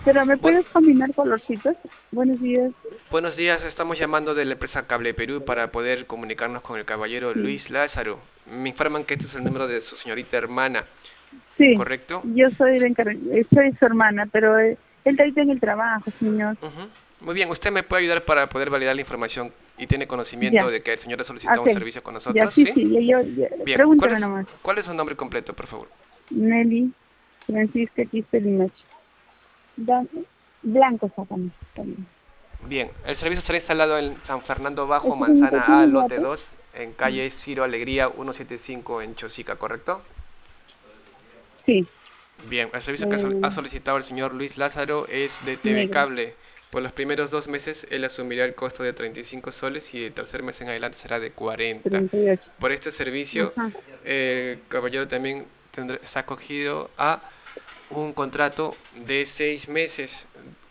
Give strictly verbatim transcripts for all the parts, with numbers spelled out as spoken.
Pero ¿me Bueno, puedes combinar colorcitos? Buenos días. buenos días, estamos llamando de la empresa Cable Perú para poder comunicarnos con el caballero Sí, Luis Lázaro. Me informan que este es el número de su señorita hermana, sí, ¿correcto? yo soy la encar- eh, soy su hermana, pero eh, él está ahorita en el trabajo, señor. Ujú. Muy bien, ¿usted me puede ayudar para poder validar la información y tiene conocimiento Ya, de que el señor ha solicitado un ok. servicio con Ya, nosotros? sí, ¿Sí? sí, ya, yo, ya, Bien, ¿cuál pregúntame es, nomás. cuál es su nombre completo, por favor? Nelly Francisca Quispe Limache. Dan- Blanco, sácame. También. Bien, el servicio estará instalado en San Fernando Bajo, Este señorita Manzana A, tiene lote datos. dos, en Sí, calle Ciro Alegría ciento setenta y cinco en Chosica, ¿correcto? sí, Bien, el servicio que eh, ha solicitado el señor Luis Lázaro es de T V negro, Cable. Por los primeros dos meses él asumirá el costo de treinta y cinco soles y el tercer mes en adelante será de cuarenta. treinta y ocho. Por este servicio, Ajá. el caballero también tendrá, está acogido a un contrato de seis meses.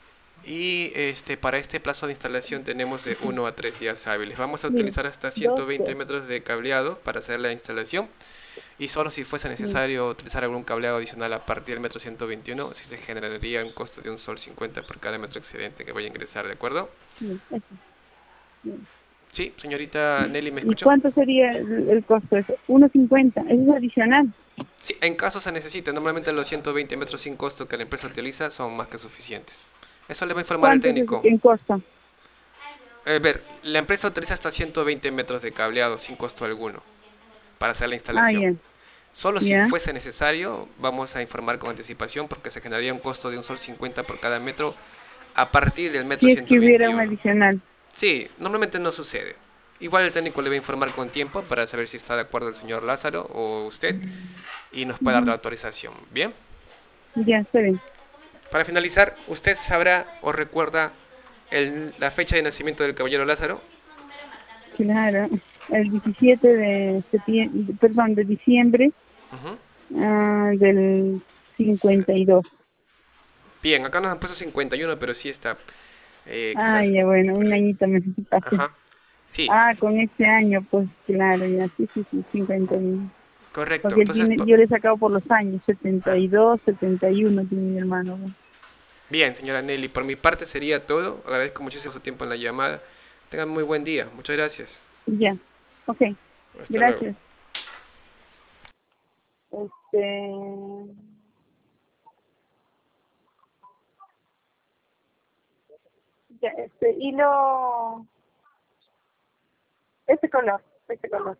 Y este, para este plazo de instalación tenemos de uno a tres días hábiles. Vamos a Mire, utilizar hasta dos, ciento veinte dos. metros de cableado para hacer la instalación. Y solo si fuese Mire, necesario utilizar algún cableado adicional a partir del metro ciento veintiuno, si se generaría un costo de un sol cincuenta por cada metro excedente que vaya a ingresar, ¿de acuerdo? mire, eso, mire. Sí, señorita Nelly, ¿me ¿Y escuchó? cuánto sería el, el costo? Eso? uno cincuenta. Eso es adicional. Sí, en caso se necesite. Normalmente los ciento veinte metros sin costo que la empresa utiliza son más que suficientes. Eso le va a informar el ¿Cuánto es ese- técnico. en costo? A ver, la empresa utiliza hasta ciento veinte metros de cableado sin costo alguno para hacer la Ah, instalación. ya, Solo si ya. fuese necesario, vamos a informar con anticipación porque se generaría un costo de un sol cincuenta por cada metro a partir del metro Si es que hubiera un ciento veintiuno. adicional. Sí, normalmente no sucede. Igual el técnico le va a informar con tiempo para saber si está de acuerdo el señor Lázaro o usted y nos puede dar la Ujú. autorización. Bien. Ya, está bien. Para finalizar, ¿usted sabrá o recuerda el- la fecha de nacimiento del caballero Lázaro? Claro. El diecisiete de septiembre, perdón, de diciembre Ujú. ah, del cincuenta y dos. Bien, acá nos han puesto cincuenta y uno, pero sí está eh, Ah, quizás ya, bueno, un incorrecto. añito me necesitaste. Ajá. Sí, Ah, con este año, pues claro, ya, sí, sí, sí, cincuenta y uno. correcto. Porque él Entonces, tiene, po- yo le he sacado por los años, setenta ah, y dos, setenta y uno tiene mi hermano. ¿No? bien, señora Nelly, por mi parte sería todo. Agradezco muchísimo su tiempo en la llamada. Tengan muy buen día. Muchas gracias. Ya, ok, Hasta luego. gracias. Este, ya, este hilo, este color, este color.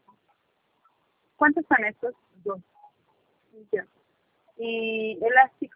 ¿Cuántos son estos? Dos. Ya. Y elástico.